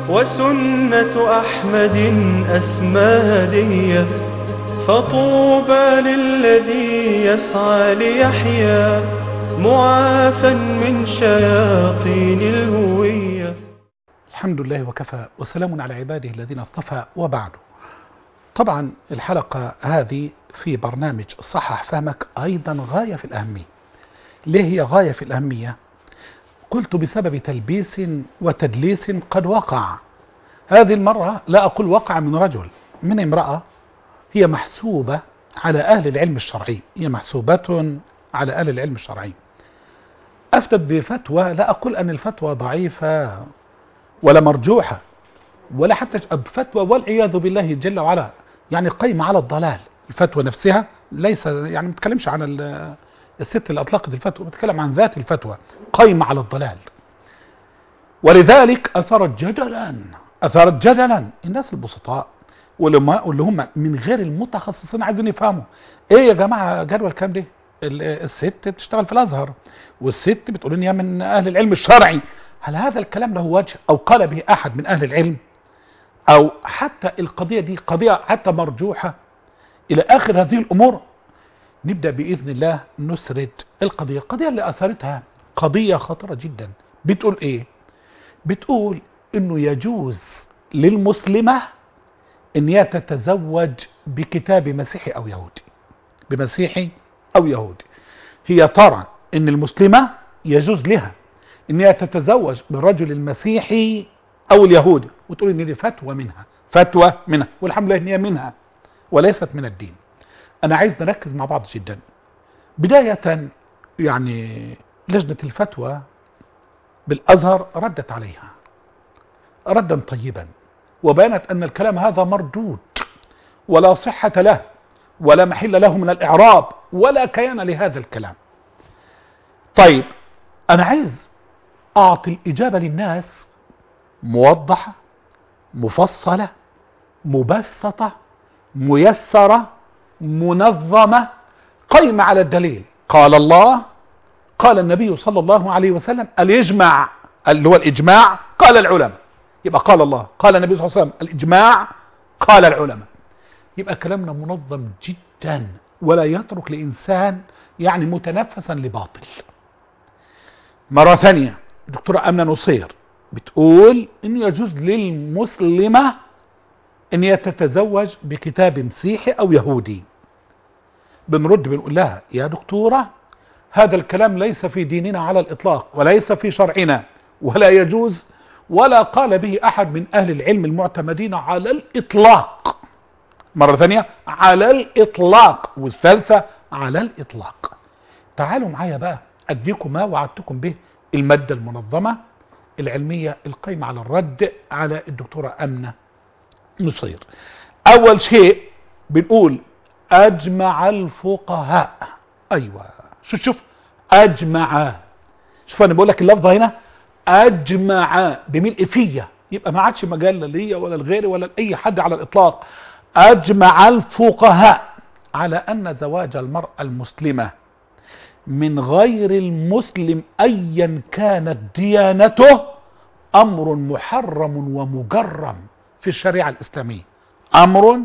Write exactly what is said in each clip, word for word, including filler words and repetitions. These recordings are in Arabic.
وسنة أحمد أسمادية، فطوبى للذي يسعى ليحيا معافى من شياطين الهوية. الحمد لله وكفى، وسلام على عباده الذين اصطفى، وبعد. طبعا الحلقة هذه في برنامج صحح فهمك أيضا غاية في الأهمية. ليه هي غاية في الأهمية؟ قلت بسبب تلبيس وتدليس قد وقع. هذه المرة لا أقول وقع من رجل، من امرأة هي محسوبة على أهل العلم الشرعي، هي محسوبة على أهل العلم الشرعي. أفتت بفتوى، لا أقول أن الفتوى ضعيفة ولا مرجوحة ولا حتى بفتوى والعياذ بالله جل وعلا يعني قيمة على الضلال. الفتوى نفسها ليس يعني ما بتكلمش عن الست اللي أطلقت الفتوى، بتكلم عن ذات الفتوى قيمة على الضلال. ولذلك أثارت جدلا أثارت جدلا الناس البسطاء واللي هم من غير المتخصصين عايزين يفهموا ايه يا جماعة جدول الكلام ده. الست بتشتغل في الأزهر والست بتقول ان هي من أهل العلم الشرعي. هل هذا الكلام له وجه أو قال به أحد من أهل العلم؟ أو حتى القضية دي قضية حتى مرجوحة إلى آخر هذه الأمور؟ نبدأ بإذن الله نسرد القضية. القضية اللي أثرتها قضية خطرة جدا. بتقول إيه؟ بتقول إنه يجوز للمسلمة إن هي تتزوج بكتاب مسيحي أو يهودي، بمسيحي أو يهودي. هي ترى إن المسلمة يجوز لها إن هي تتزوج بالرجل المسيحي أو اليهودي، وتقول إن دي فتوى منها، فتوى منها، والحمد لله إن هي منها وليست من الدين. أنا عايز نركز مع بعض جدا. بداية يعني لجنة الفتوى بالأزهر ردت عليها ردا طيبا، وبينت أن الكلام هذا مردود ولا صحة له ولا محل له من الإعراب ولا كيان لهذا الكلام. طيب أنا عايز أعطي الإجابة للناس موضحة مفصلة مبسطة ميسرة منظمة قيمة على الدليل. قال الله، قال النبي صلى الله عليه وسلم، الإجماع اللي هو الإجماع قال العلماء. يبقى قال الله، قال النبي صلى الله عليه وسلم، الإجماع قال العلماء. يبقى كلامنا منظم جدا ولا يترك لإنسان يعني متنفسا لباطل. مرة ثانية الدكتورة أمنة نصير بتقول إن يجوز للمسلمة إن هي تتزوج بكتاب مسيحي أو يهودي. بنرد بنقول لها يا دكتورة هذا الكلام ليس في ديننا على الإطلاق وليس في شرعنا ولا يجوز ولا قال به أحد من أهل العلم المعتمدين على الإطلاق. مرة ثانية على الإطلاق، والثالثة على الإطلاق. تعالوا معايا بقى أديكم ما وعدتكم به، المادة المنظمة العلمية القيمة على الرد على الدكتورة أمنة نصير. أول شيء بنقول أجمع الفقهاء. أيوة شوف شوف أجمع، شوف أنا بقول لك اللفظة هنا أجمع بملء فية، يبقى ما عادش مجال لي ولا الغير ولا لأي حد على الإطلاق. أجمع الفقهاء على أن زواج المرأة المسلمة من غير المسلم أيا كانت ديانته أمر محرم ومجرم في الشريعة الإسلامية. أمر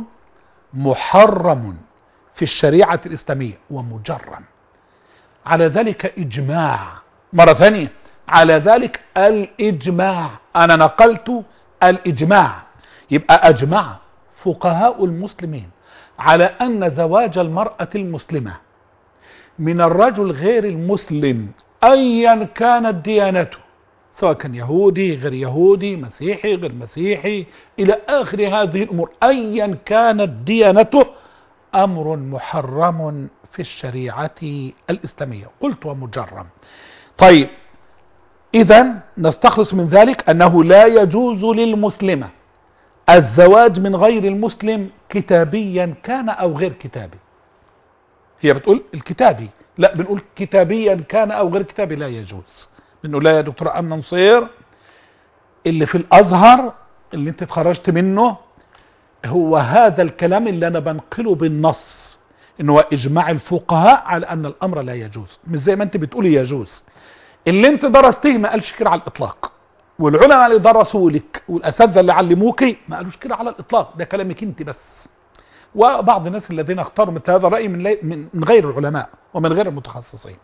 محرم في الشريعة الإسلامية ومجرم. على ذلك إجماع. مرة ثانية على ذلك الإجماع، أنا نقلت الإجماع. يبقى أجمع فقهاء المسلمين على أن زواج المرأة المسلمة من الرجل غير المسلم أيا كانت ديانته، سواء كان يهودي غير يهودي مسيحي غير مسيحي إلى آخر هذه الأمور، أيا كانت ديانته أمر محرم في الشريعة الإسلامية. قلت ومجرم. طيب إذن نستخلص من ذلك أنه لا يجوز للمسلمة الزواج من غير المسلم كتابيا كان أو غير كتابي. هي بتقول الكتابي، لا بنقول كتابيا كان أو غير كتابي لا يجوز. بنقول لا يا دكتورة أمنة نصير، اللي في الأزهر اللي انت اتخرجت منه هو هذا الكلام اللي أنا بنقله بالنص، إنه إجماع الفقهاء على أن الأمر لا يجوز، مش زي ما انت بتقولي يجوز. اللي انت درستيه ما قالش كده على الإطلاق، والعلماء اللي درسوا لك والاساتذه اللي علموك ما قالوش كده على الاطلاق، ده كلامك انت بس، وبعض الناس الذين اختاروا مثل هذا الراي من من غير العلماء ومن غير المتخصصين.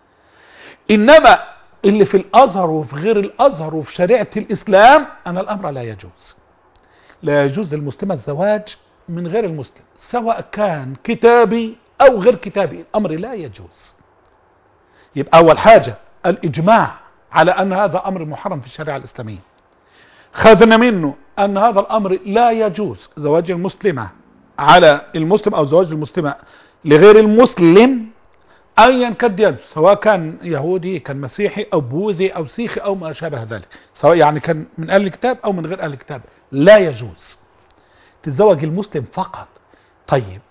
انما اللي في الازهر وفي غير الازهر وفي شريعه الاسلام ان الامر لا يجوز. لا يجوز للمسلمه الزواج من غير المسلم سواء كان كتابي او غير كتابي، الامر لا يجوز. يبقى اول حاجه الاجماع على ان هذا امر محرم في الشريعه الاسلاميه. خذنا منه ان هذا الامر لا يجوز زواج المسلمه على المسلم او زواج المسلمه لغير المسلم ايا كان ديانته، سواء كان يهودي كان مسيحي او بوذي او سيخي او ما شابه ذلك، سواء يعني كان من اهل الكتاب او من غير اهل الكتاب، لا يجوز تتزوج المسلم فقط. طيب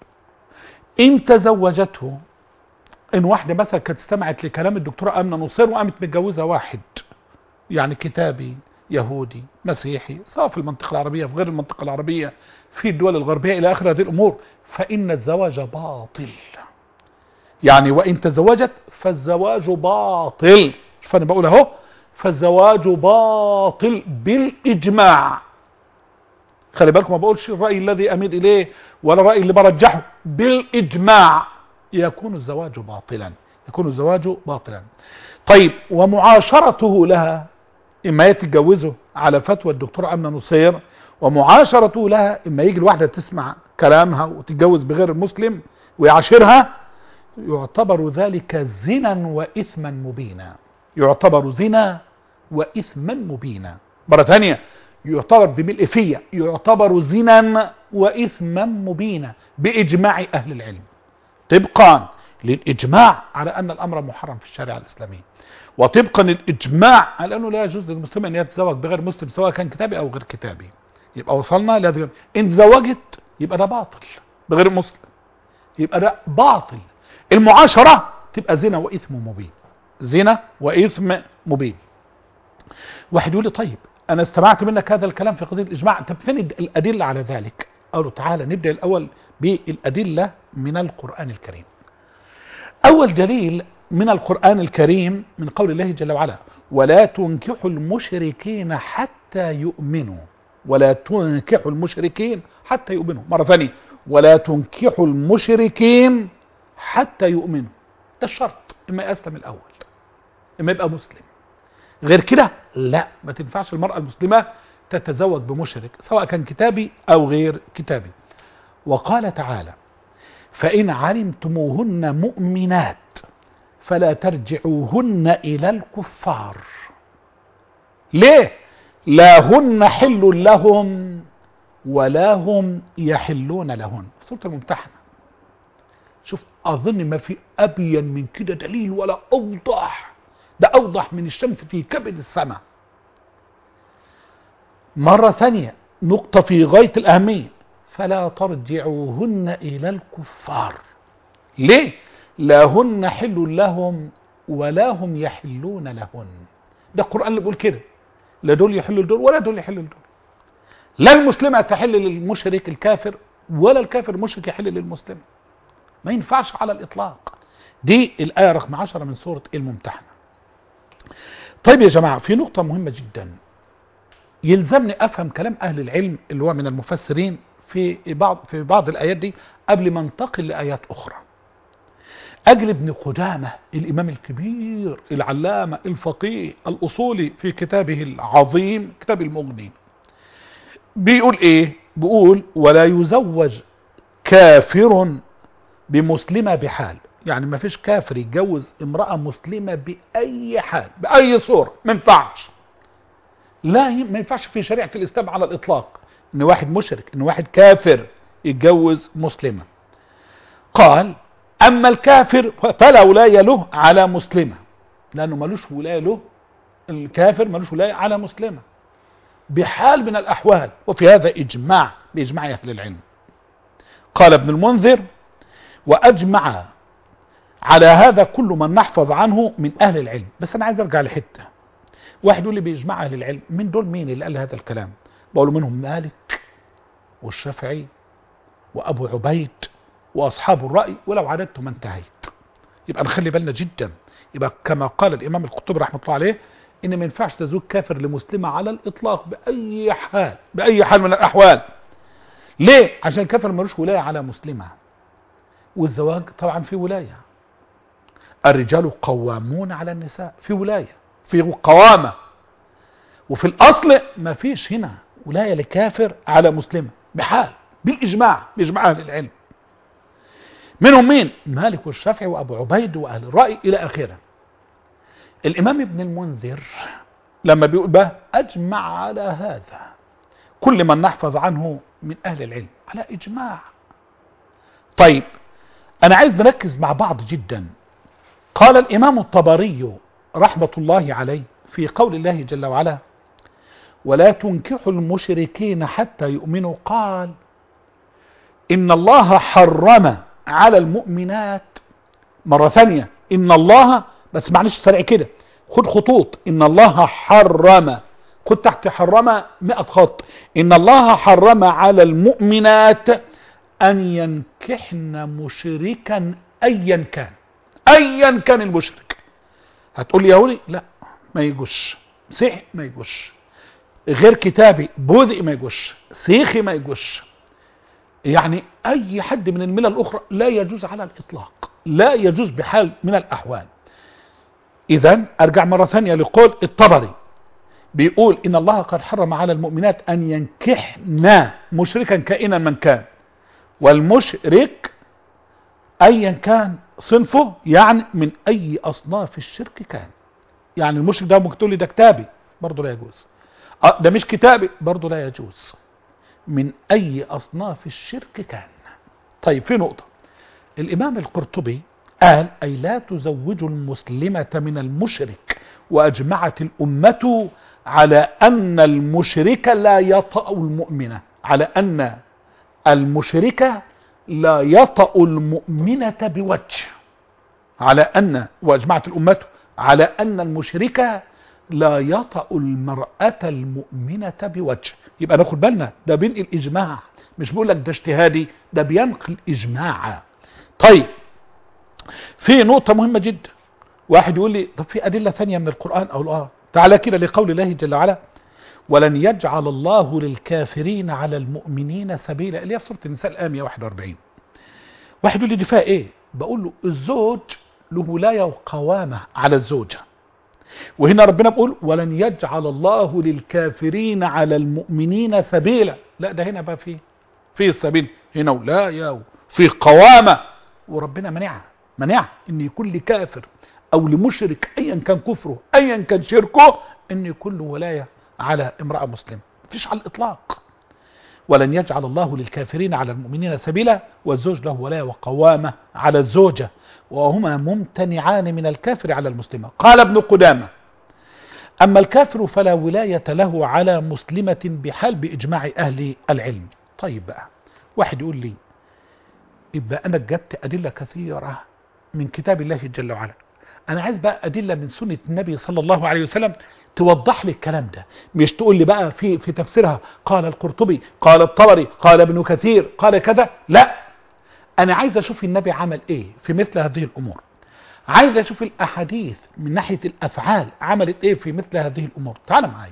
ان تزوجته، ان واحده مثلا كانت استمعت لكلام الدكتوره امنه نصير وقامت متجوزه واحد يعني كتابي يهودي مسيحي، سواء في المنطقه العربيه في غير المنطقه العربيه في الدول الغربيه الى اخر هذه الامور، فان الزواج باطل. يعني وان تزوجت فالزواج باطل. شوف انا بقول اهو، فالزواج باطل بالاجماع. خلي بالكم ما بقولش الراي الذي اميل اليه ولا الراي اللي برجحه، بالاجماع يكون الزواج باطلا، يكون الزواج باطلا. طيب ومعاشرته لها، اما يتجوزه على فتوى الدكتور امنه نصير، ومعاشرته لها اما يجي الواحده تسمع كلامها وتتجوز بغير المسلم ويعاشرها، يعتبر ذلك زنا واثما مبينا. يعتبر زنا واثما مبينا. مره ثانيه يعتبر بملء فيه، يعتبر زنا واثما مبينا باجماع اهل العلم، طبقا للاجماع على ان الامر محرم في الشريعه الاسلاميه، وطبقا للاجماع على انه لا يجوز للمسلم ان يتزوج بغير مسلم سواء كان كتابي او غير كتابي. يبقى وصلنا لهذا. ان تزوجت يبقى ده باطل بغير المسلم، يبقى ده باطل. المعاشره تبقى زنا واثم مبين، زنا واثم مبين. واحد يقول لي طيب انا استمعت منك هذا الكلام في قضيه الاجماع، طب فين الادله على ذلك؟ قالوا تعالى نبدا الاول بالادله من القران الكريم. اول دليل من القران الكريم من قول الله جل وعلا: ولا تنكحوا المشركين حتى يؤمنوا. ولا تنكحوا المشركين حتى يؤمنوا. مره ثانيه: ولا تنكحوا المشركين حتى يؤمنوا. ده الشرط، اما يسلم الاول اما يبقى مسلم، غير كده لا، ما تنفعش المرأة المسلمة تتزوج بمشرك سواء كان كتابي أو غير كتابي. وقال تعالى: فإن علمتموهن مؤمنات فلا ترجعوهن إلى الكفار. ليه؟ لا هن حل لهم ولا هم يحلون لهن. سورة الممتحنة. شوف، أظن ما في أبين من كده دليل ولا أوضح، ده أوضح من الشمس في كبد السماء. مرة ثانية نقطة في غاية الأهمية: فلا ترجعوهن إلى الكفار. ليه؟ لا هن حل لهم ولا هم يحلون لهن. ده القرآن اللي بيقول كده، لا دول يحلوا لدول ولا دول يحلوا لدول. لا المسلمة تحل للمشرك الكافر ولا الكافر المشرك يحل للمسلم، ما ينفعش على الإطلاق. دي الآية رقم عشرة من سورة الممتحنة. طيب يا جماعة، في نقطة مهمة جدا يلزمني أفهم كلام أهل العلم اللي هو من المفسرين في بعض في بعض الآيات دي قبل ما انتقل لآيات أخرى. أجل ابن قدامة الإمام الكبير العلامة الفقيه الأصولي في كتابه العظيم كتاب المغني بيقول إيه؟ بيقول: ولا يزوج كافر بمسلمة بحال. يعني ما فيش كافر يتجوز امرأة مسلمة بأي حال بأي صورة، ما ينفعش. لا، ما ينفعش في شريعة الإسلام على الإطلاق إن واحد مشرك إن واحد كافر يتجوز مسلمة. قال: أما الكافر فلا ولاية له على مسلمة، لأنه ملوش ولاية له، الكافر ملوش ولاية على مسلمة بحال من الأحوال. وفي هذا إجماع بإجماع أهل العلم. قال ابن المنذر: وأجمع على هذا كل من نحفظ عنه من أهل العلم. بس أنا عايز أرجع لحتة. واحد يقول لي بإجماع أهل العلم، من دول مين اللي قال هذا الكلام؟ بقول منهم مالك والشافعي وأبو عبيد وأصحاب الرأي، ولو عددت ما انتهيت. يبقى نخلي بالنا جدا. يبقى كما قال الإمام القرطبي رحمه الله عليه: ان ما ينفعش تزوج كافر لمسلمة على الاطلاق باي حال، باي حال من الاحوال. ليه؟ عشان الكافر ملوش ولاية على مسلمة، والزواج طبعا في ولاية. الرجال قوامون على النساء، في ولاية، في قوامة. وفي الاصل ما فيش هنا ولاية لكافر على مسلمة بحال، بالاجماع، باجماع اهل العلم. منهم مين؟ مالك والشافعي وابو عبيد واهل الرأي الى اخره. الامام ابن المنذر لما بيقول بقى اجمع على هذا كل من نحفظ عنه من اهل العلم، على اجماع. طيب انا عايز نركز مع بعض جدا. قال الامام الطبري رحمة الله عليه في قول الله جل وعلا ولا تنكحوا المشركين حتى يؤمنوا، قال إن الله حرم على المؤمنات. مرة ثانية إن الله، بس معلش سريع كده، خد خطوط. إن الله حرم، خد تحت حرم مئة خط. إن الله حرم على المؤمنات أن ينكحن مشركا أيا كان، أيا كان المشرك. هتقول لي يهودي؟ لا ما يجوش، مسيحي ما يجوش، غير كتابي بوذي ما يجوش، سيخي ما يجوش، يعني اي حد من الملل الاخرى لا يجوز على الاطلاق، لا يجوز بحال من الاحوال. اذا ارجع مرة ثانية لقول الطبري، بيقول ان الله قد حرم على المؤمنات ان ينكحن مشركا كائنا من كان، والمشرك ايا كان صنفه، يعني من اي اصناف الشرك كان. يعني المشرك ده ممكن تقول لي ده كتابي، برضه لا يجوز. ده مش كتابي، برضه لا يجوز. من اي اصناف الشرك كان. طيب في نقطة، الامام القرطبي قال اي لا تزوجوا المسلمة من المشرك، واجمعت الامة على ان المشرك لا يطأ المؤمنة، على ان المشرك لا يطأ المؤمنة بوجه، على ان، واجمعت الامة على ان المشرك لا يطأ المرأة المؤمنة بوجه. يبقى ناخد بالنا، ده بينقل اجماع، مش بيقول لك ده اجتهادي، ده بينقل اجماعا. طيب في نقطة مهمة جدا. واحد يقول لي طب في ادلة ثانية من القرآن؟ او اه تعالى كده لقول الله جل وعلا ولن يجعل الله للكافرين على المؤمنين سبيلا، اللي هي في سورة النساء الآية مئة وواحد وأربعين. واحد يقول لي دي فيها ايه؟ بقول له الزوج له ولاية وقوامة على الزوجة، وهنا ربنا بيقول ولن يجعل الله للكافرين على المؤمنين سبيلا. لا ده هنا بقى فيه في السبيل هنا ولاية وفي قوامة، وربنا منعها، منعها ان يكون لكافر او لمشرك ايا كان كفره ايا كان شركه ان يكون له ولاية على امرأة مسلمة، مفيش على الاطلاق. ولن يجعل الله للكافرين على المؤمنين سبيلا، والزوج له ولاية وقوامة على الزوجة، وهما ممتنعان من الكافر على المسلمة. قال ابن قدامة أما الكافر فلا ولاية له على مسلمة بحال بإجماع أهل العلم. طيب بقى واحد يقول لي يبقى أنا جبت أدلة كثيرة من كتاب الله جل وعلا، أنا عايز بقى أدلة من سنة النبي صلى الله عليه وسلم توضح لي الكلام ده، مش تقول لي بقى في في تفسيرها قال القرطبي قال الطبري قال ابن كثير قال كذا. لا، أنا عايز أشوف النبي عمل إيه في مثل هذه الأمور، عايز أشوف الأحاديث من ناحية الأفعال عملت إيه في مثل هذه الأمور. تعال معي.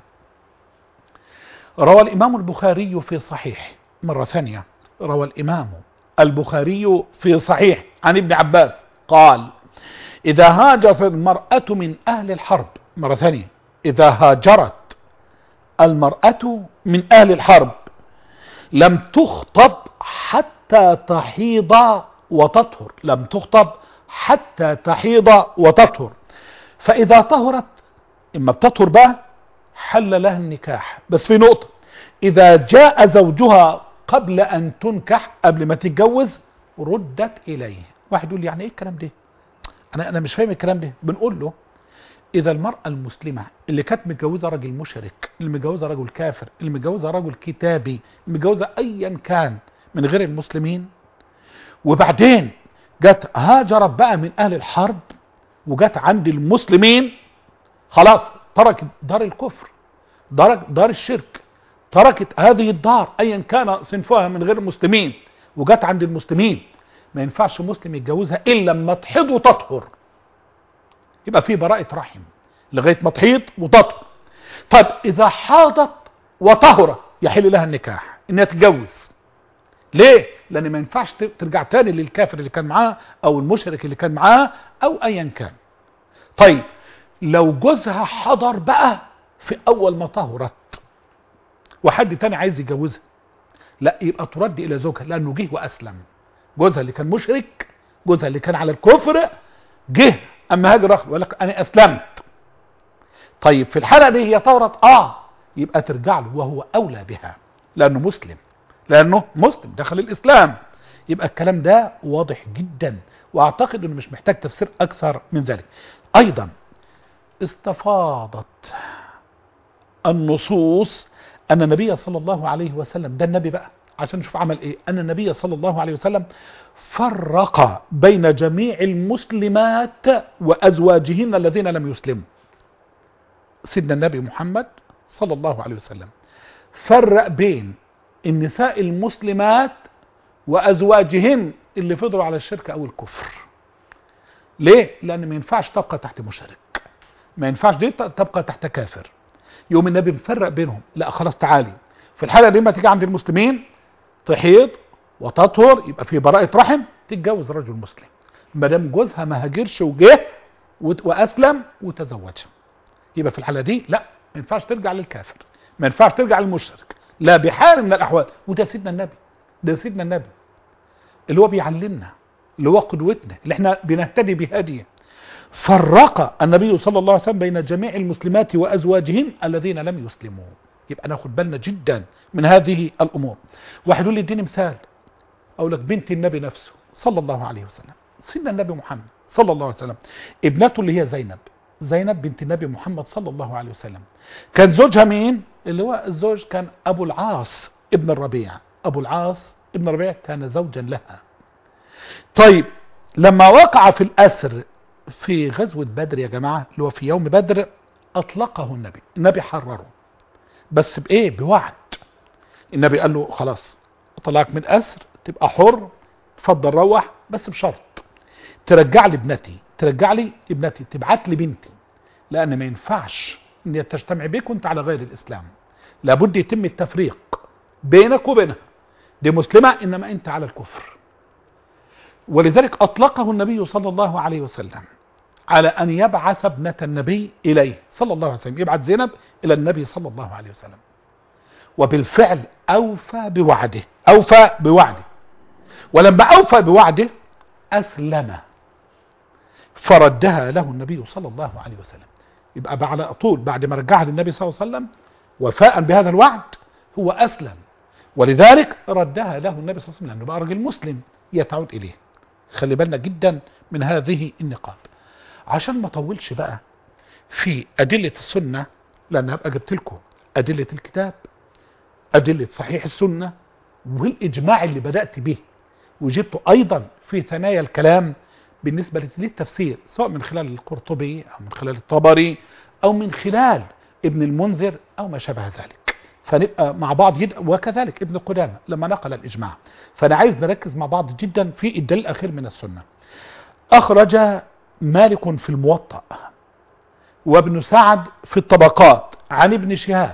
روى الإمام البخاري في صحيح، مرة ثانية روى الإمام البخاري في صحيح عن ابن عباس قال إذا هاجرت المرأة من أهل الحرب، مرة ثانية إذا هاجرت المرأة من أهل الحرب لم تخطب حتى تحيض وتطهر، لم تخطب حتى تحيض وتطهر، فإذا طهرت إما بتطهر بقى حل لها النكاح. بس في نقطة، إذا جاء زوجها قبل أن تنكح، قبل ما تتجوز، ردت إليه. واحد يقول لي يعني إيه الكلام ده؟ أنا أنا مش فاهم الكلام ده. بنقول له إذا المرأة المسلمة اللي كانت متجوزة راجل مشرك، اللي متجوزة راجل كافر، اللي متجوزة راجل كتابي، اللي متجوزة أيا كان من غير المسلمين، وبعدين جت هاجرت بقى من أهل الحرب وجت عند المسلمين، خلاص تركت دار الكفر، تركت دار الشرك، تركت هذه الدار أيا كان صنفها من غير المسلمين وجت عند المسلمين، ما ينفعش مسلم يتجوزها إلا لما تحض وتطهر، يبقى في براءة رحم، لغاية ما تحيض وتطهر. طيب إذا حاضت وطهرت يحل لها النكاح إنها تتجوز. ليه؟ لأن ما ينفعش ترجع تاني للكافر اللي كان معاه أو المشرك اللي كان معاه أو أيا كان. طيب لو جوزها حضر بقى في أول ما طهرت وحد تاني عايز يجوزها، لا، يبقى ترد إلى زوجها لأنه جه وأسلم. جوزها اللي كان مشرك، جوزها اللي كان على الكفر جه أما هاجر آخر وقال لك أنا أسلمت. طيب في الحالة دي هي طهرت آه يبقى ترجع له وهو أولى بها لأنه مسلم، لأنه مسلم دخل الإسلام. يبقى الكلام ده واضح جدا، وأعتقد أنه مش محتاج تفسير أكثر من ذلك. أيضا استفاضت النصوص أن النبي صلى الله عليه وسلم، ده النبي بقى عشان نشوف عمل إيه، أن النبي صلى الله عليه وسلم فرق بين جميع المسلمات وأزواجهن الذين لم يسلموا. سيدنا النبي محمد صلى الله عليه وسلم فرق بين النساء المسلمات وأزواجهن اللي فضلوا على الشرك أو الكفر. ليه؟ لأن ما ينفعش تبقى تحت مشرك، ما ينفعش دي تبقى تحت كافر. يوم النبي مفرق بينهم، لا خلاص تعالي في الحالة دي ما تيجي عند المسلمين تحيض وتطهر يبقى في براءة رحم تتجوز رجل مسلم ما دام جوزها ما هاجرش وجه وأسلم وتزوجها. يبقى في الحالة دي لا، ما ينفعش ترجع للكافر، ما ينفعش ترجع للمشرك، لا بحال من الأحوال. وده سيدنا النبي، ده سيدنا النبي اللي هو بيعلمنا، اللي هو قدوتنا، اللي احنا بنهتدي بهديه. فرق النبي صلى الله عليه وسلم بين جميع المسلمات وأزواجهن الذين لم يسلموا. يبقى ناخد بالنا جدا من هذه الأمور. واحد يقول لي اديني مثال، أقول لك بنت النبي نفسه صلى الله عليه وسلم، سيدنا النبي محمد صلى الله عليه وسلم، ابنته اللي هي زينب، زينب بنت النبي محمد صلى الله عليه وسلم، كان زوجها مين؟ اللي هو الزوج كان أبو العاص ابن الربيع. أبو العاص ابن الربيع كان زوجا لها. طيب لما وقع في الأسر في غزوة بدر يا جماعة، اللي هو في يوم بدر، أطلقه النبي، النبي حرره بس بإيه؟ بوعد. النبي قال له خلاص طلعك من أسر، تبقى حر، تفضل روح، بس بشرط ترجع لي ابنتي، ترجع لي ابنتي، تبعت لي بنتي، لأن ما ينفعش ان تجتمع بيك وانت على غير الإسلام، لابد يتم التفريق بينك وبينها، دي مسلمة إنما انت على الكفر. ولذلك أطلقه النبي صلى الله عليه وسلم على أن يبعث ابنة النبي إليه صلى الله عليه وسلم، يبعث زينب إلى النبي صلى الله عليه وسلم. وبالفعل أوفى بوعده، أوفى بوعده. ولما أوفى بوعده أسلم فردها له النبي صلى الله عليه وسلم. يبقى على طول بعد ما رجعها للنبي صلى الله عليه وسلم وفاء بهذا الوعد هو أسلم، ولذلك ردها له النبي صلى الله عليه وسلم لأنه بقى راجل مسلم يتعود إليه. خلي بالنا جدا من هذه النقاط. عشان ما اطولش بقى في أدلة السنة، لأن هبقى جبت لكم أدلة الكتاب، أدلة صحيح السنة، والإجماع اللي بدأت به، وجبته أيضا في ثنايا الكلام بالنسبة للتفسير، سواء من خلال القرطبي أو من خلال الطبري أو من خلال ابن المنذر أو ما شابه ذلك، فنبقى مع بعض جدا. وكذلك ابن قدامة لما نقل الإجماع. فأنا عايز نركز مع بعض جدا في الدليل الأخير من السنة. أخرج مالك في الموطأ وابن سعد في الطبقات عن ابن شهاب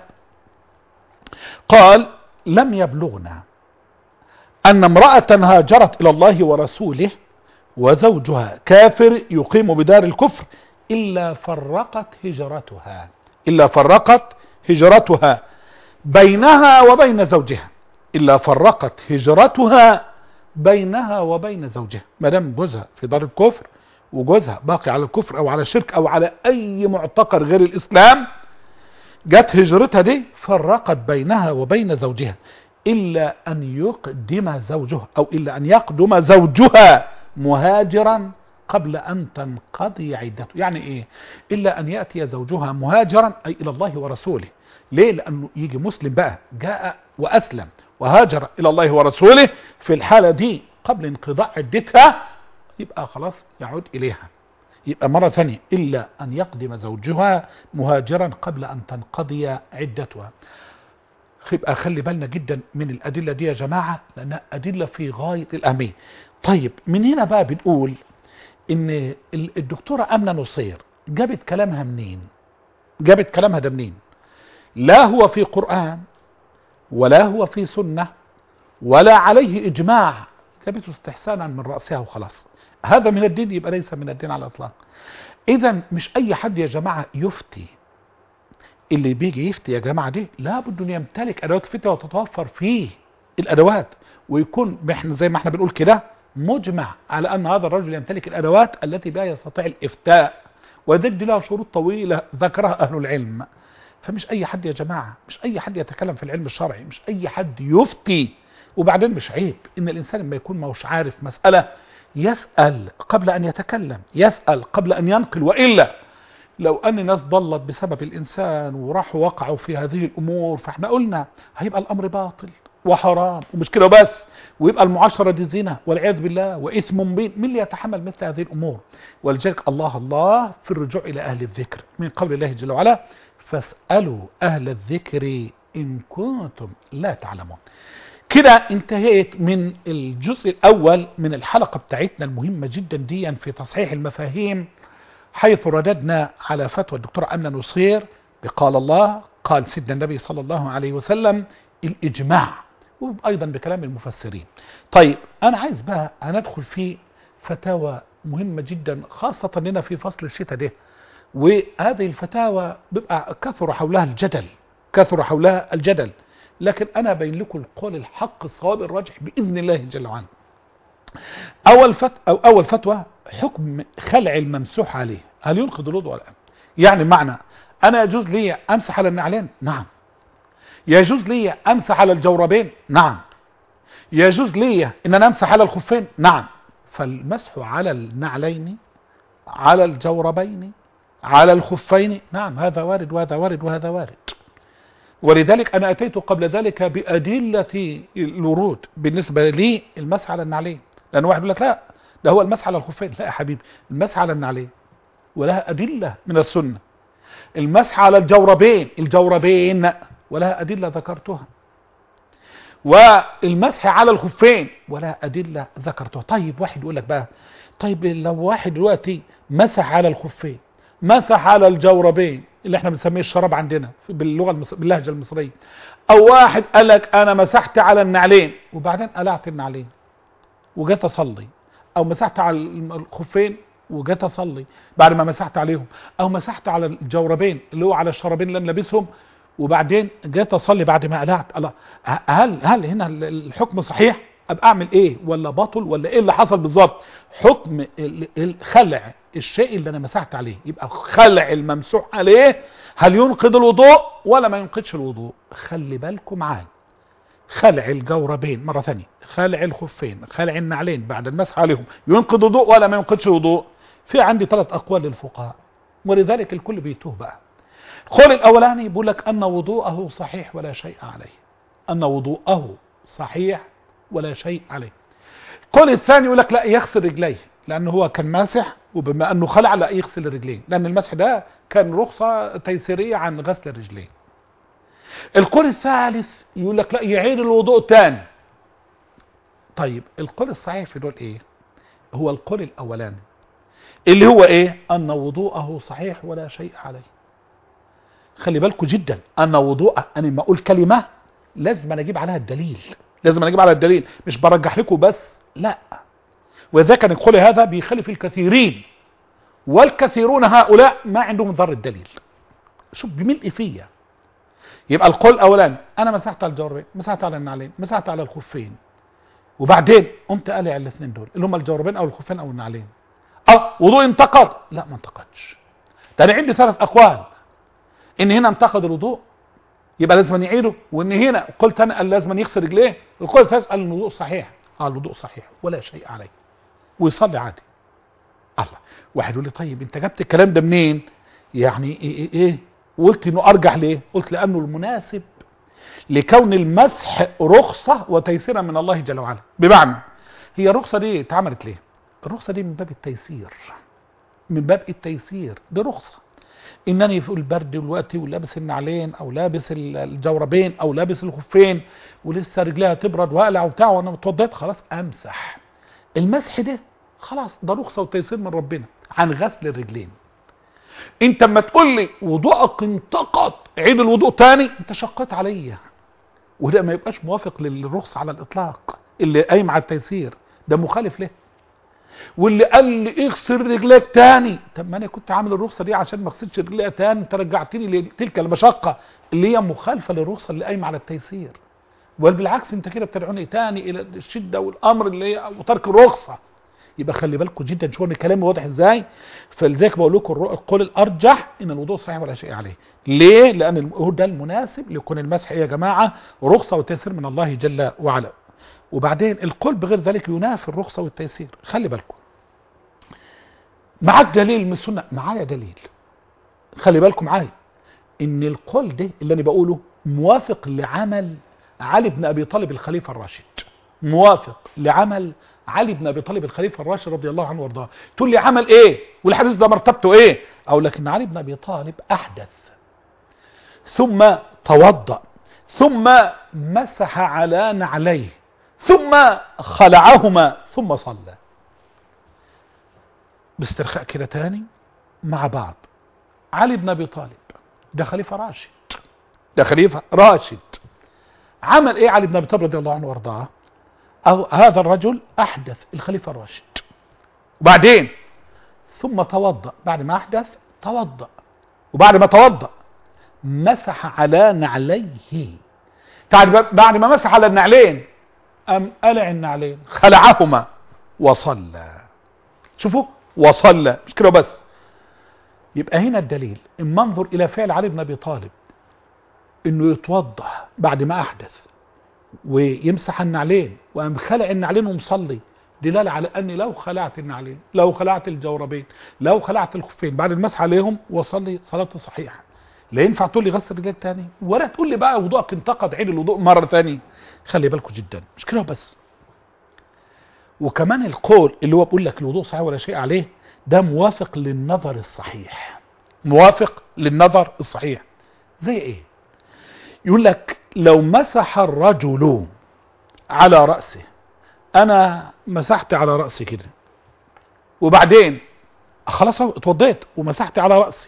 قال: لم يبلغنا أن امرأة هاجرت إلى الله ورسوله وزوجها كافر يقيم بدار الكفر إلا فرقت هجرتها، إلا فرقت هجرتها بينها وبين زوجها، إلا فرقت هجرتها بينها وبين زوجها. ما دام جوزها في دار الكفر وجوزها باقي على الكفر أو على الشرك أو على أي معتقد غير الإسلام، جت هجرتها دي فرقت بينها وبين زوجها إلا أن يقدم زوجها أو إلا أن يقدم زوجها مهاجرا قبل أن تنقضي عدته. يعني إيه؟ إلا أن يأتي زوجها مهاجرا أي إلى الله ورسوله. ليه؟ لأنه يجي مسلم بقى جاء وأسلم وهاجر إلى الله ورسوله، في الحالة دي قبل انقضاء عدتها يبقى خلاص يعود إليها. يبقى مرة ثانية إلا أن يقدم زوجها مهاجرا قبل أن تنقضي عدتها. يبقى خلي بالنا جدا من الأدلة دي يا جماعة، لأنها أدلة في غاية الأهمية. طيب من هنا بقى بنقول إن الدكتورة أمنة نصير جابت كلامها منين؟ جابت كلامها ده منين؟ لا هو في قرآن ولا هو في سنة ولا عليه إجماع، جابته استحسانا من رأسها وخلاص. هذا من الدين؟ يبقى ليس من الدين على الإطلاق. إذا مش أي حد يا جماعة يفتي. اللي بيجي يفتي يا جماعة دي لابد أن يمتلك أدوات الفتوى وتتوفر فيه الأدوات، ويكون احنا زي ما احنا بنقول كده مجمع على أن هذا الرجل يمتلك الأدوات التي بها يستطيع الإفتاء، وذد لها شروط طويلة ذكرها أهل العلم. فمش أي حد يا جماعة، مش أي حد يتكلم في العلم الشرعي، مش أي حد يفتي. وبعدين مش عيب إن الإنسان لما يكون موش عارف مسألة يسأل قبل أن يتكلم، يسأل قبل أن ينقل. وإلا لو أن الناس ضلت بسبب الإنسان وراحوا وقعوا في هذه الأمور، فاحنا قلنا هيبقى الأمر باطل وحرام، ومش كده بس، ويبقى المعاشرة دي زنا والعياذ بالله وإثم مبين. من اللي يتحمل مثل هذه الأمور؟ ولذلك الله الله في الرجوع إلى أهل الذكر من قول الله جل وعلا فاسألوا أهل الذكر إن كنتم لا تعلمون. كده انتهيت من الجزء الأول من الحلقة بتاعتنا المهمة جدا دي في تصحيح المفاهيم، حيث رددنا على فتوى الدكتور أمنة نصير بقال الله قال سيدنا النبي صلى الله عليه وسلم الإجماع، وأيضا بكلام المفسرين. طيب أنا عايز بقى هندخل في فتاوى مهمة جدا خاصة لنا في فصل الشتاء ده، وهذه الفتاوى بيبقى كثر حولها الجدل، كثر حولها الجدل، لكن أنا بين لكم القول الحق الصواب الراجح بإذن الله جل وعلا. أول فتوى أو أول فتوى حكم خلع الممسوح عليه، هل ينقض الوضوء ولا لا؟ يعني معنى أنا يجوز لي أمسح على النعلين؟ نعم. يجوز لي أمسح على الجوربين؟ نعم. يجوز لي إن أنا أمسح على الخفين؟ نعم. فالمسح على النعلين، على الجوربين، على الخفين، نعم هذا وارد وهذا وارد وهذا وارد. ولذلك أنا أتيت قبل ذلك بأدلة الورود بالنسبة لي المسح على النعلين، لأن واحد يقول لك لا ده هو المسح على الخفين. لا يا حبيبي، المسح على النعلين ولها أدلة من السنة. المسح على الجوربين، الجوربين ولها أدلة ذكرتها. والمسح على الخفين ولها أدلة ذكرتها. طيب واحد يقول لك بقى طيب لو واحد دلوقتي مسح على الخفين، مسح على الجوربين اللي احنا بنسميه الشراب عندنا باللغة المصر... باللهجة المصرية، او واحد قال لك انا مسحت على النعلين وبعدين قلعت النعلين وجيت اصلي، او مسحت على الخفين وجيت اصلي بعد ما مسحت عليهم، او مسحت على الجوربين اللي هو على الشرابين اللي انا لابسهم وبعدين جيت اصلي بعد ما قلعت، الله هل هل هنا الحكم صحيح؟ ابقى اعمل ايه ولا باطل ولا ايه اللي حصل بالظبط؟ حكم خلع الشيء اللي انا مسحت عليه، يبقى خلع الممسوح عليه هل ينقض الوضوء ولا ما ينقضش الوضوء؟ خلي بالكم معايا، خلع الجوربين مرة ثانية، خلع الخفين، خلع النعلين بعد المسح عليهم ينقض الوضوء ولا ما ينقضش الوضوء؟ في عندي ثلاث اقوال للفقهاء، ولذلك الكل بيتوه بقى. القول الاولاني بيقول لك ان وضوءه صحيح ولا شيء عليه، ان وضوءه صحيح ولا شيء عليه. القول الثاني يقول لك لا يغسل رجليه لانه هو كان ماسح، وبما انه خلع لا يغسل الرجلين لان المسح ده كان رخصة تيسيرية عن غسل الرجلين. القول الثالث يقول لك لا يعيد الوضوء تاني. طيب القول الصحيح في دول ايه؟ هو القول الاولاني اللي هو ايه؟ ان وضوءه صحيح ولا شيء عليه. خلي بالكم جدا، ان وضوءه انا لما اقول كلمة لازم انا اجيب عليها الدليل، لازم انا اجيب على الدليل، مش برجح لكم بس، لا. وإذا كان القول هذا بيخالف الكثيرين، والكثيرون هؤلاء ما عندهم ذرة دليل. شوف بملء فيا. يبقى القول الأولاني أنا مسحت على الجوربين، مسحت على النعلين، مسحت على الخفين، وبعدين قمت قالع الاثنين دول اللي هم الجوربين أو الخفين أو النعلين، أه وضوء انتقض؟ لا ما انتقضش. ده أنا عندي ثلاث أقوال، إن هنا انتقض الوضوء يبقى لازم يعيده، وإن هنا قلت أنا لازم يغسل رجليه. القول الثالث قال الوضوء صحيح، قال الوضوء صحيح ولا شيء عليه ويصلي عادي. الله، واحد يقول لي طيب انت جبت الكلام ده منين؟ يعني ايه ايه, إيه؟ وقلت انه ارجح ليه؟ قلت لانه المناسب لكون المسح رخصة وتيسيرا من الله جل وعلا. بمعنى هي الرخصة دي اتعملت ليه؟ الرخصة دي من باب التيسير، من باب التيسير، دي رخصة انني في البرد والوقت ولابس النعلين او لابس الجوربين او لابس الخفين ولسه رجليها تبرد واقلع وبتاع وانا متوضيت خلاص امسح. المسح ده خلاص ده رخصة وتيسير من ربنا عن غسل الرجلين. انت اما تقول لي وضوءك انتقد عيد الوضوء تاني، انت شقيت عليا، وده ما يبقاش موافق للرخصة على الاطلاق. اللي قايم على التيسير ده مخالف له. واللي قال لي اغسل رجليك تاني، طب ما انا كنت عامل الرخصة دي عشان ما اغسلش رجليها تاني، انت رجعتني لتلك المشقة اللي هي مخالفة للرخصة اللي قايمة على التيسير. بل بالعكس انت كده بتدعوني تاني الى الشدة والامر اللي هي وترك الرخصة. يبقى خلي بالكم جدا، شوفوا ان كلامي واضح ازاي. فلذلك بقول لكم القول الارجح ان الوضوء صحيح ولا شيء عليه. ليه؟ لان هو ده المناسب ليكون المسح يا جماعه رخصه وتيسير من الله جل وعلا. وبعدين القول بغير ذلك ينافي الرخصه والتيسير. خلي بالكم معاك دليل من السنه؟ معايا دليل. خلي بالكم معايا ان القول ده اللي انا بقوله موافق لعمل علي بن ابي طالب الخليفه الراشد، موافق لعمل علي بن ابي طالب الخليفه الراشد رضي الله عنه وارضاه. تقول لي عمل ايه والحديث ده مرتبته ايه؟ او لكن علي بن ابي طالب احدث ثم توضأ ثم مسح على نعليه ثم خلعهما ثم صلى باسترخاء كده تاني مع بعض. علي بن ابي طالب ده خليفه راشد، ده خليفه راشد. عمل ايه علي بن ابي طالب رضي الله عنه وارضاه؟ أو هذا الرجل أحدث الخليفة الراشد، وبعدين ثم توضأ. بعد ما أحدث توضأ، وبعد ما توضأ مسح على نعليه. بعد ما مسح على النعلين أم قلع النعلين خلعهما وصلى. شوفوا وصلى، مش كده بس. يبقى هنا الدليل اما انظر إلى فعل علي بن أبي طالب إنه يتوضأ بعد ما أحدث ويمسح النعلين وقام خلع النعلين ومصلي، دلالة على أني لو خلعت النعلين، لو خلعت الجوربين، لو خلعت الخفين بعد المسح عليهم وصلي صلاته صحيحة. لا ينفع تقول لي غسل رجليك تاني، ولا تقول لي بقى وضوءك انتقد عيد الوضوء مرة تاني. خلي بالكم جدا، مش كده بس. وكمان القول اللي هو بيقول لك الوضوء صحيح ولا شيء عليه ده موافق للنظر الصحيح، موافق للنظر الصحيح. زي ايه؟ يقول لك لو مسح الرجل على رأسه، انا مسحت على رأسي كده وبعدين خلاص اتوضيت ومسحت على رأسي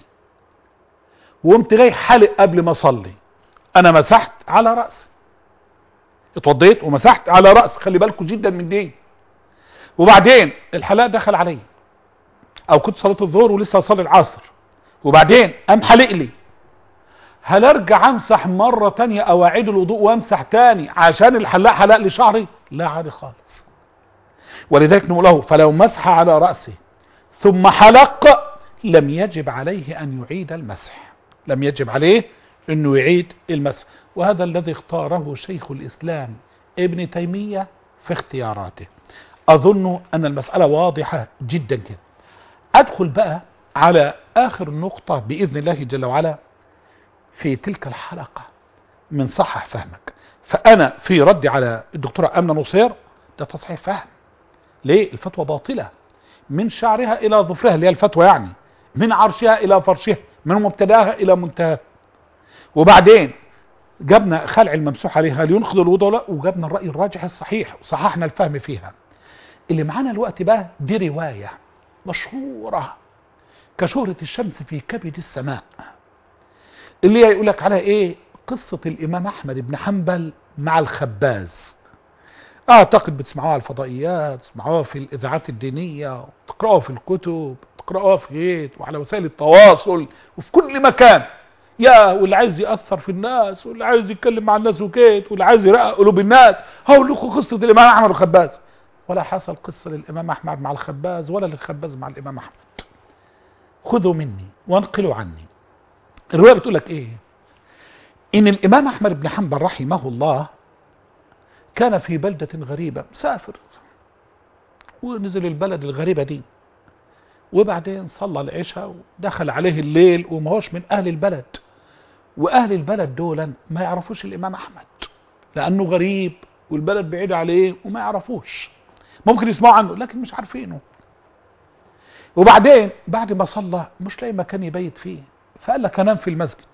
وقمت جاي حلق قبل ما اصلي، انا مسحت على رأسي، اتوضيت ومسحت على رأسي. خلي بالكم جدا من دي. وبعدين الحلاق دخل علي، او كنت صلاة الظهر ولسه اصلي العصر وبعدين قام حلق لي، هل ارجع امسح مرة تانية او اعيد الوضوء وامسح تاني عشان الحلاق حلق لي شعري؟ لا، عادي خالص. ولذلك نقول له فلو مسح على رأسه ثم حلق لم يجب عليه ان يعيد المسح، لم يجب عليه انه يعيد المسح. وهذا الذي اختاره شيخ الاسلام ابن تيمية في اختياراته. اظن ان المسألة واضحة جدا كده. ادخل بقى على اخر نقطة باذن الله جل وعلا في تلك الحلقة من صحح فهمك. فأنا في ردي على الدكتورة أمنة نصير ده تصحيح فهم. ليه؟ الفتوى باطلة من شعرها إلى ظفرها، اللي هي الفتوى يعني من عرشها إلى فرشها، من مبتداها إلى منتهى. وبعدين جبنا خلع الممسوح عليها هل ينقض الوضوء لا، وجبنا الرأي الراجح الصحيح وصححنا الفهم فيها. اللي معانا الوقت بقى دي رواية مشهورة كشهرة الشمس في كبد السماء، اللي يقول لك على ايه؟ قصة الامام احمد بن حنبل مع الخباز. اعتقد بتسمعوها على الفضائيات، تسمعوها في الاذاعات الدينية، تقرأوها في الكتب، تقرأوها في بيت وعلى وسائل التواصل وفي كل مكان. يا واللي عايز يأثر في الناس واللي عايز يتكلم مع الناس وكيت واللي عايز يرقق قلوب الناس، هقول لكم قصة الامام احمد والخباز. ولا حصل قصة للامام احمد مع الخباز ولا للخباز مع الامام احمد. خذوا مني وانقلوا عني. الرواية بتقول لك ايه؟ ان الامام احمد بن حنبل رحمه الله كان في بلدة غريبة، مسافر ونزل البلد الغريبة دي، وبعدين صلى العشاء ودخل عليه الليل وما هوش من اهل البلد، واهل البلد دولا ما يعرفوش الامام احمد لانه غريب والبلد بعيد عليه وما يعرفوش، ممكن يسمعوا عنه لكن مش عارفينه. وبعدين بعد ما صلى مش لاقي مكان يبيت فيه، فقال لك انام في المسجد.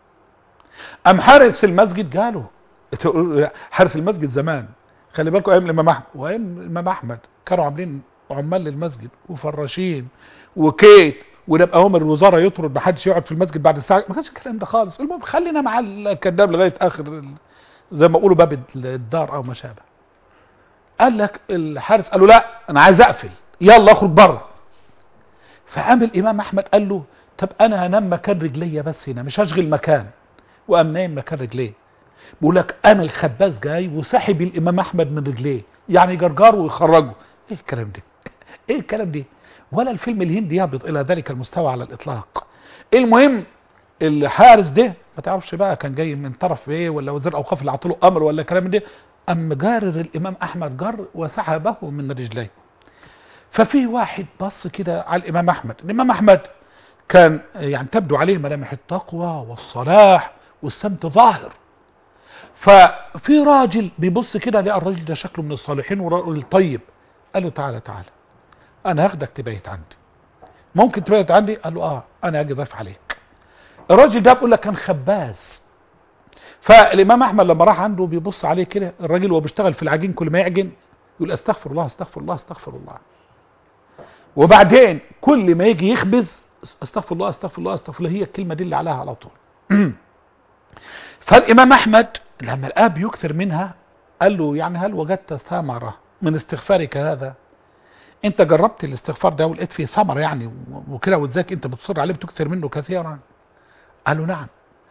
ام حارس المسجد قالوا حارس المسجد زمان، خلي بالكم ايام الامام احمد وايام الامام احمد كانوا عاملين عمال للمسجد وفراشين وكيت ونبقى امر الوزاره يطرد ما حدش يقعد في المسجد بعد الساعه، ما كانش الكلام ده خالص. المهم خلينا مع الكذاب لغايه اخر زي ما بيقولوا باب الدار او ما شابه. قال لك الحارس قال له لا انا عايز اقفل، يلا اخرج بره. فقام الامام احمد قال له طب انا هنام مكان رجليا بس هنا، مش هشغل مكان. وقام نايم مكان رجليه. بيقول لك قام الخباز جاي وسحب الامام احمد من رجليه، يعني جرجره ويخرجه. ايه الكلام ده؟ ايه الكلام ده؟ ولا الفيلم الهندي يهبط الى ذلك المستوى على الاطلاق. المهم الحارس ده ما تعرفش بقى كان جاي من طرف ايه، ولا وزير اوقاف اللي عطله امر ولا الكلام ده، اما جارر الامام احمد جر وسحبه من رجليه. ففي واحد بص كده على الامام احمد. الامام احمد كان يعني تبدو عليه ملامح التقوى والصلاح والسمت ظاهر. ففي راجل بيبص كده لقى الراجل ده شكله من الصالحين وراجل طيب. قال له تعالى تعالى انا هاخدك تبيت عندي، ممكن تبيت عندي؟ قال له اه انا هاجي ضيف عليك. الراجل ده بيقول لك كان خباز. فالامام احمد لما راح عنده بيبص عليه كده، الراجل وهو بيشتغل في العجين كل ما يعجن يقول استغفر الله استغفر الله استغفر الله، وبعدين كل ما يجي يخبز استغفر الله استغفر الله استغفر الله، هي الكلمه دي اللي عليها على طول. فالامام احمد لما الاب يكثر منها قال له يعني هل وجدت ثمره من استغفارك هذا؟ انت جربت الاستغفار ده ولقيت فيه ثمره يعني وكده، وازاك انت بتصر عليه بتكثر منه كثيرا؟ قال له نعم.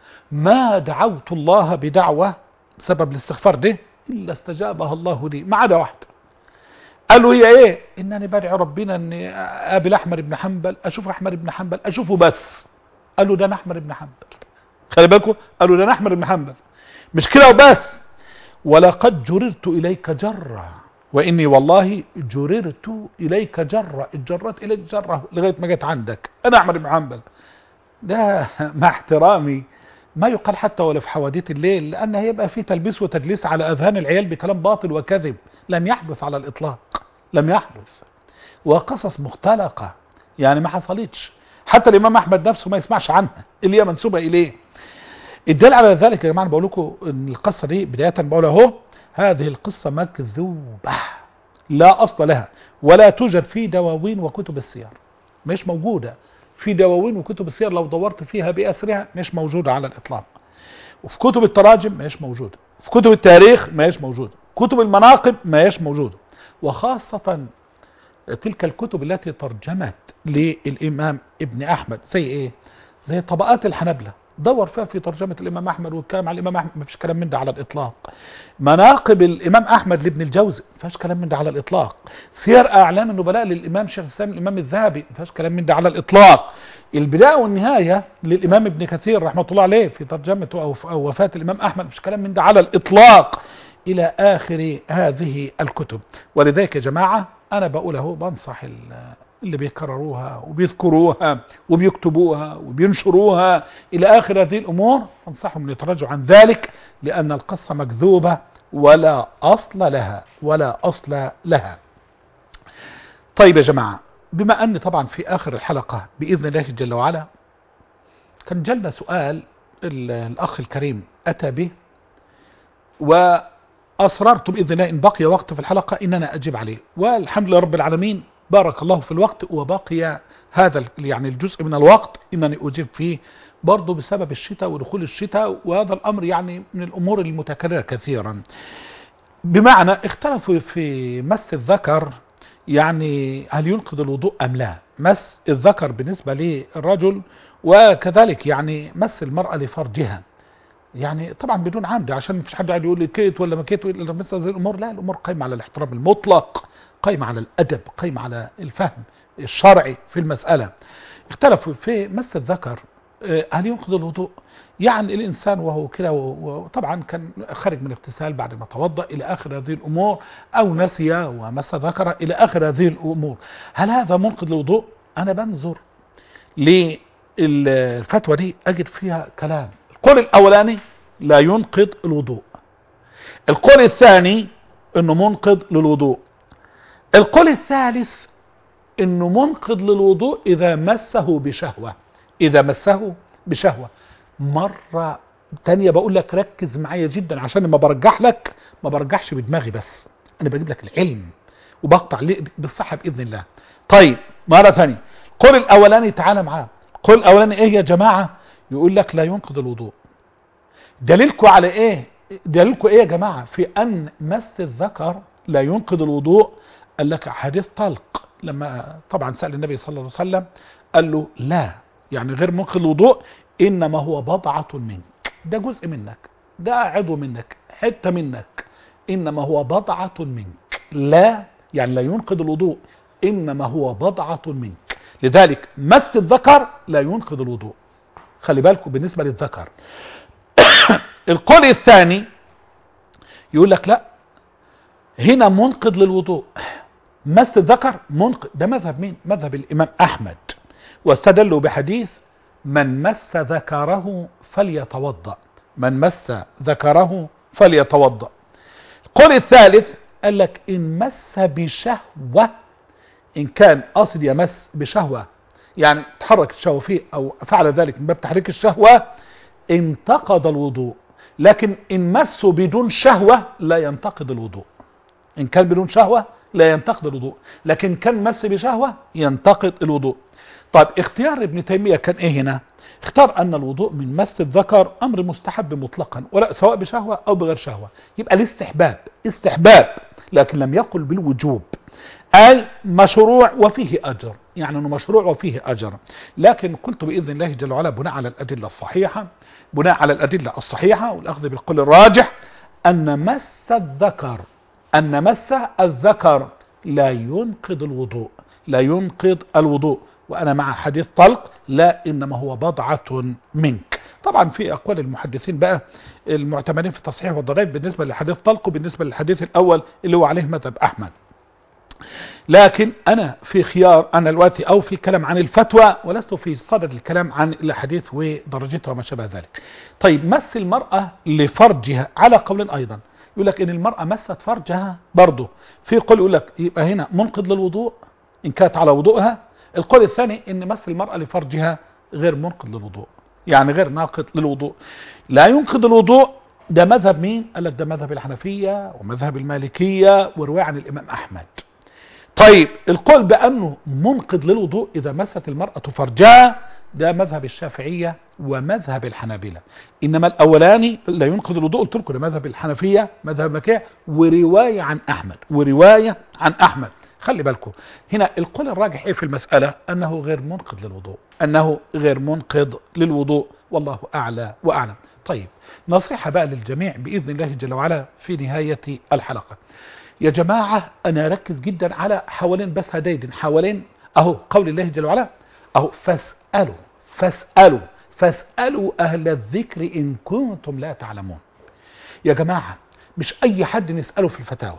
ما دعوت الله بدعوه بسبب الاستغفار ده الا استجابها الله لي ما عدا واحده. قال له هي ايه؟ انني بدعي ربنا ان اقابل احمد بن حنبل، اشوف احمد بن حنبل اشوفه بس. قال له ده انا احمد بن حنبل، خلي بالكم، قال له ده انا احمد بن حنبل. مش كده وبس، ولقد جررت اليك جره، واني والله جررت اليك جره، اتجرت اليك جره لغايه ما جت عندك انا احمد بن حنبل. ده مع احترامي ما يقال حتى ولا في حواديت الليل، لان هيبقى في تلبيس وتدليس على اذهان العيال بكلام باطل وكذب لم يحدث على الاطلاق، لم يحدث، وقصص مختلقه يعني ما حصلتش، حتى الامام احمد نفسه ما يسمعش عنها اللي هي منسوبه اليه. الدليل على ذلك يا جماعه بقول لكم ان القصه دي بدايه بقول اهو هذه القصه مكذوبه لا اصل لها، ولا توجد في دواوين وكتب السير، مش موجوده في دواوين وكتب السير، لو دورت فيها بأسرها مش موجودة على الإطلاق. وفي كتب التراجم مش موجودة، في كتب التاريخ مش موجودة، كتب المناقب مش موجودة، وخاصة تلك الكتب التي ترجمت للإمام ابن أحمد زي إيه؟ زي طبقات الحنبلة، دور فيها في ترجمة الإمام أحمد والكلام على الإمام أحمد ما فيش كلام من ده على الإطلاق. مناقب الإمام أحمد لابن الجوزي ما فيش كلام من ده على الإطلاق. سير أعلام النبلاء للإمام شيخ الإسلام الإمام الذهبي ما فيش كلام من ده على الإطلاق. البداية والنهاية للإمام ابن كثير رحمة الله عليه في ترجمته أو وفاة الإمام أحمد ما فيش كلام من ده على الإطلاق إلى آخر هذه الكتب. ولذلك يا جماعة أنا بقول اهو بنصح اللي بيكرروها وبيذكروها وبيكتبوها وبينشروها إلى آخر هذه الأمور، أنصحهم أن يتراجعوا عن ذلك، لأن القصة مكذوبة ولا أصل لها ولا أصل لها. طيب يا جماعة، بما أن طبعا في آخر الحلقة بإذن الله جل وعلا كان جلنا سؤال الأخ الكريم أتى به، وأصررت بإذن الله إن بقي وقت في الحلقة إن أنا أجيب عليه، والحمد لله رب العالمين بارك الله في الوقت، وبقي هذا يعني الجزء من الوقت إنني أجيب فيه برضو بسبب الشتاء ودخول الشتاء، وهذا الأمر يعني من الأمور المتكررة كثيرا. بمعنى اختلفوا في مس الذكر، يعني هل ينقض الوضوء أم لا؟ مس الذكر بالنسبة للرجل، وكذلك يعني مس المرأة لفرجها، يعني طبعا بدون عمد عشان مفيش حد قاعد يقول لي كيت ولا ما كيت ولا مثل هذه الامور. لا، الامور قائمه على الاحترام المطلق، قائمه على الادب، قائمه على الفهم الشرعي في المساله. اختلفوا في مس الذكر هل ينقض الوضوء؟ يعني الانسان وهو كده وطبعا كان خارج من اغتسال بعد ما توضا الى اخر هذه الامور، او نسي ومس ذكره الى اخر هذه الامور، هل هذا منقض للوضوء؟ انا بنظر للفتوى دي اجد فيها كلام. القول الاولاني لا ينقض الوضوء، القول الثاني انه منقض للوضوء، القول الثالث انه منقض للوضوء اذا مسه بشهوة، اذا مسه بشهوة. مرة تانية بقول لك ركز معايا جدا، عشان لما برجح لك ما برجحش بدماغي بس، انا بجيب لك العلم وبقطع بالصحة باذن الله. طيب مرة ثانية، القول الاولاني تعالى معاه، القول الاولاني ايه يا جماعة؟ يقول لك لا ينقض الوضوء. دليلكم على ايه؟ دليلكم ايه يا جماعة في ان مس الذكر لا ينقض الوضوء؟ قال لك حديث طلق، لما طبعا سأل النبي صلى الله عليه وسلم قال له لا، يعني غير منقض الوضوء، انما هو بضعة منك، ده جزء منك، ده عضو منك، حتة منك، انما هو بضعة منك، لا يعني لا ينقض الوضوء، انما هو بضعة منك. لذلك مس الذكر لا ينقض الوضوء، خلي بالكم بالنسبة للذكر. القول الثاني يقول لك لا، هنا منقض للوضوء، مس الذكر منقض. ده مذهب مين؟ مذهب الامام احمد، واستدلوا بحديث من مس ذكره فليتوضأ، من مس ذكره فليتوضأ. القول الثالث قال لك ان مس بشهوة، ان كان قاصد يمس بشهوة يعني تحرك الشهوة فيه او فعل ذلك من باب تحريك الشهوة، انتقض الوضوء. لكن ان مسه بدون شهوة لا ينتقض الوضوء، ان كان بدون شهوة لا ينتقض الوضوء، لكن كان مس بشهوة ينتقض الوضوء. طيب اختيار ابن تيمية كان ايه هنا؟ اختار ان الوضوء من مس الذكر امر مستحب مطلقا، ولا سواء بشهوة او بغير شهوة، يبقى الاستحباب استحباب، لكن لم يقل بالوجوب، اي مشروع وفيه اجر، يعني انه مشروع وفيه اجر. لكن قلت باذن الله جل وعلا بناء على الادله الصحيحه، بناء على الادله الصحيحه والاخذ بالقول الراجح، ان مس الذكر ان مس الذكر لا ينقض الوضوء، لا ينقض الوضوء. وانا مع حديث طلق لا، انما هو بضعة منك. طبعا في اقوال المحدثين بقى المعتمدين في التصحيح والضعيف بالنسبه لحديث طلق وبالنسبه للحديث الاول اللي هو عليه مذهب احمد. لكن انا في خيار انا دلوقتي او في الكلام عن الفتوى، ولست في صدد الكلام عن الاحاديث ودرجتها وما شابه ذلك. طيب مس المرأة لفرجها على قول ايضا، يقول لك ان المرأة مست فرجها برضه، في قول يقول لك يبقى هنا منقض للوضوء ان كانت على وضوءها. القول الثاني ان مس المرأة لفرجها غير منقض للوضوء، يعني غير ناقض للوضوء، لا ينقض الوضوء. ده مذهب مين؟ قال لك ده مذهب الحنفية ومذهب المالكية ورواية عن الامام احمد. طيب القول بأنه منقض للوضوء إذا مست المرأة فرجها، ده مذهب الشافعية ومذهب الحنابلة. إنما الأولاني لا ينقض الوضوء قلت لكم ده مذهب الحنفية مذهب المالكية ورواية عن أحمد، ورواية عن أحمد. خلي بالكم هنا القول الراجح إيه في المسألة؟ أنه غير منقض للوضوء، أنه غير منقض للوضوء، والله أعلى وأعلم. طيب نصيحة بقى للجميع بإذن الله جل وعلا في نهاية الحلقة. يا جماعة أنا أركز جدا على حوالين بس هدايدن حوالين أهو قول الله جل وعلا أهو فاسألوا فاسألوا فاسألوا أهل الذكر إن كنتم لا تعلمون. يا جماعة مش أي حد نسأله في الفتاوى،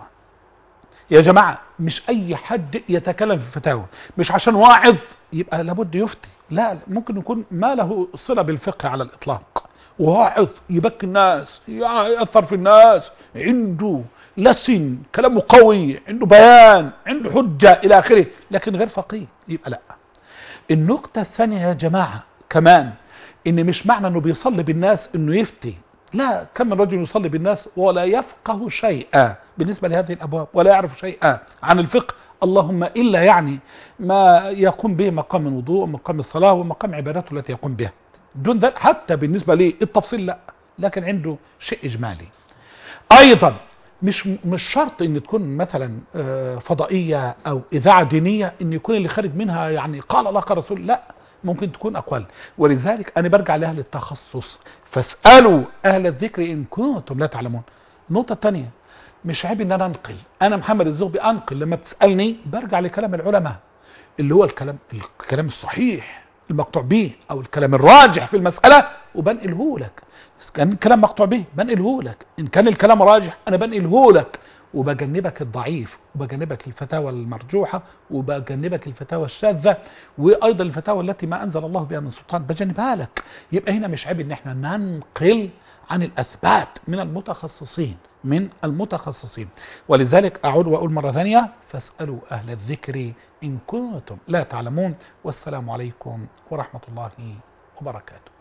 يا جماعة مش أي حد يتكلم في الفتاوى، مش عشان واعظ يبقى لابد يفتي، لا، ممكن يكون ما له صلة بالفقه على الإطلاق، واعظ يبكي الناس يأثر في الناس، عنده لسن كلامه قوي، عنده بيان، عنده حجة إلى آخره، لكن غير فقيه، يبقى لا. النقطة الثانية يا جماعة كمان إن مش معنى إنه بيصلي بالناس إنه يفتي، لا، كم من رجل يصلي بالناس ولا يفقه شيئا بالنسبة لهذه الأبواب، ولا يعرف شيئا عن الفقه، اللهم إلا يعني ما يقوم به مقام الوضوء ومقام الصلاة ومقام عباداته التي يقوم بها، دون ذلك حتى بالنسبة للتفصيل لا، لكن عنده شيء إجمالي. أيضا مش مش شرط ان تكون مثلا فضائية او اذاعة دينية ان يكون اللي خارج منها يعني قال الله قال رسول، لا، ممكن تكون اقوال. ولذلك انا برجع لاهل التخصص، فاسألوا اهل الذكر ان كنتم لا تعلمون. النقطة الثانية مش عيب ان انا انقل، انا محمد الزغبي انقل لما بتسألني برجع لكلام العلماء اللي هو الكلام الكلام الصحيح المقطوع به او الكلام الراجح في المسألة وبنقله لك. كان الكلام مقطوع به بنقله لك، ان كان الكلام راجح انا بنقله لك، وبجنبك الضعيف وبجنبك الفتاوى المرجوحة وبجنبك الفتاوى الشاذة وايضا الفتاوى التي ما انزل الله بها من سلطان بجنبها لك. يبقى هنا مش عيب ان احنا ننقل عن الاثبات من المتخصصين من المتخصصين. ولذلك اعود واقول مرة ثانية فاسألوا اهل الذكر ان كنتم لا تعلمون. والسلام عليكم ورحمة الله وبركاته.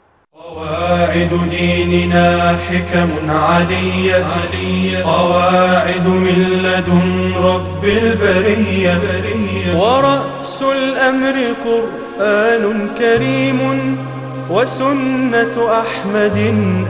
قواعد ديننا حكم علية، قواعد من لدن رب البرية، ورأس الأمر قرآن كريم وسنة أحمد